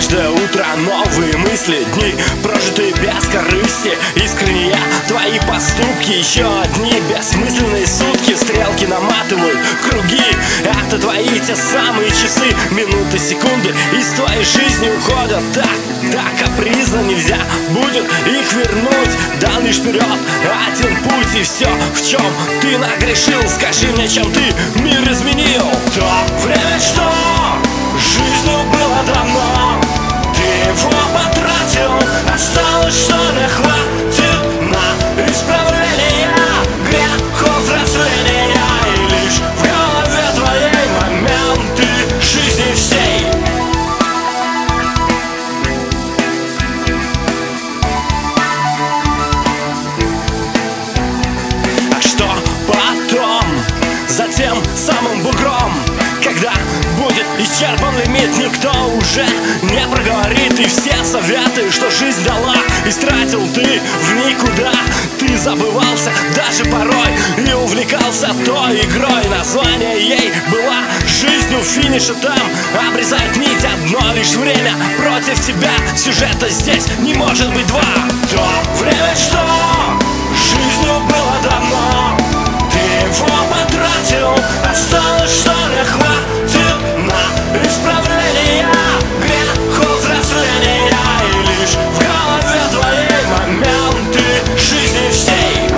Каждое утро новые мысли, дни прожитые без корысти. Искренние твои поступки, еще одни бессмысленные сутки. Стрелки наматывают круги, это твои те самые часы. Минуты, секунды из твоей жизни уходят так капризно, нельзя будет их вернуть. Да лишь вперед один путь, и все, в чем ты нагрешил. Скажи мне, чем ты мир изменил. То время, что жизнью было давно, ты его потратил, осталось, что не хватит на исправление грехов взросления. И лишь в голове твоей моменты жизни всей. А что потом, за тем самым бугром, когда будет исчерпан лимит, никто уже не проговорит. И все советы, что жизнь дала, истратил ты в никуда. Ты забывался даже порой и увлекался той игрой. Название ей была жизнью, финиша там обрезает нить. Одно лишь время против тебя, сюжета здесь не может быть два. То время, что жизнью было давно, ты его потратил, осталось, что не хватит на исправление грехов взросления. И лишь в голове твоей моменты жизни всей.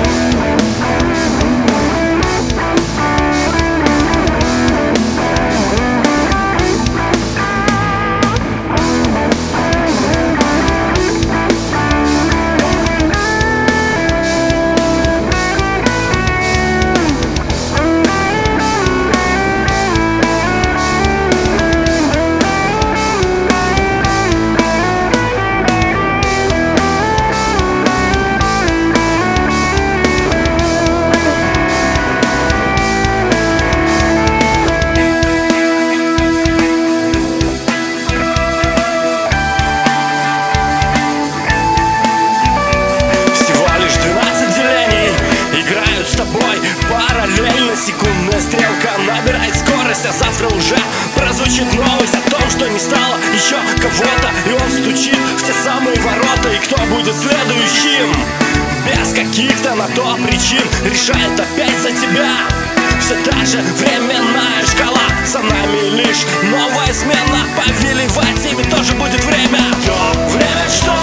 Параллельно секундная стрелка набирает скорость, а завтра уже прозвучит новость о том, что не стало еще кого-то, и он стучит в те самые ворота. И кто будет следующим? Без каких-то на то причин решает опять за тебя все та же временная шкала. За нами лишь новая смена, повелевать ими тоже будет время. То время, что